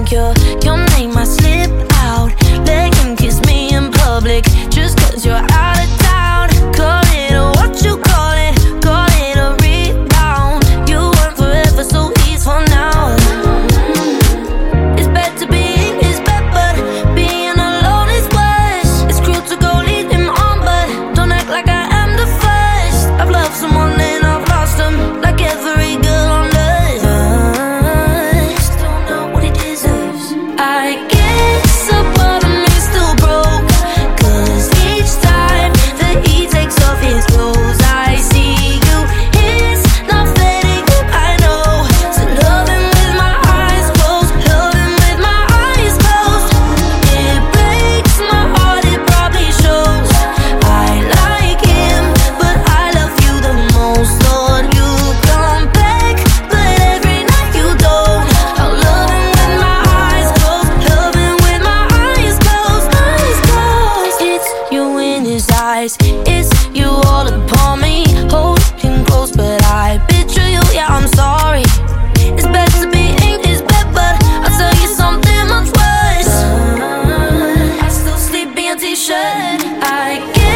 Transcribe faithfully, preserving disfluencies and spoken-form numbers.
your, your name might slip out. Let him kiss me in public just cause you're out of town. Call it a what you call it, call it a rebound. You weren't forever, so he's for now. It's better being his bed, but being alone is worse. It's cruel to go lead him on, but don't act like I am the first. I've loved someone and I've lost him, like every girl on earth. I still know what he deserves. I guess a part of me still broke, cause each time that he takes off his clothes I see you. It's not fitting, I know. So love him with my eyes closed, love him with my eyes closed. It breaks my heart, it probably shows. I like him, but I love you the most. Lord, you come back, but every night you don't. I'll love him with my eyes closed, love him with my eyes closed, eyes closed. It's you in his eyes, it's you all upon me. Hold him close, but I betray you, yeah, I'm sorry. It's better being his bed, but I'll tell you something much worse. I still sleep in a t-shirt. I guess